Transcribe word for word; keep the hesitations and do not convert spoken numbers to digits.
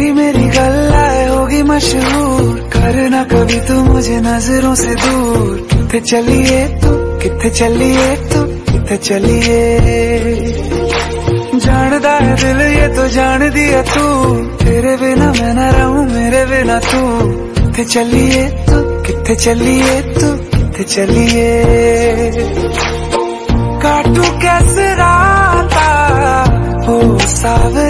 तेरी मेरी गल्लाए होगी मशहूर, करना कभी तू मुझे नजरों से दूर। किथे चलिए तू, किथे चलिए तू, किथे चलिए। जानदा है दिल ये तो जान दिया तू, तेरे बिना मैं ना रहूं मेरे बिना तू। किथे चलिए तू, किथे चलिए तू, किथे चलिए। काटू कैसे राता हो सावे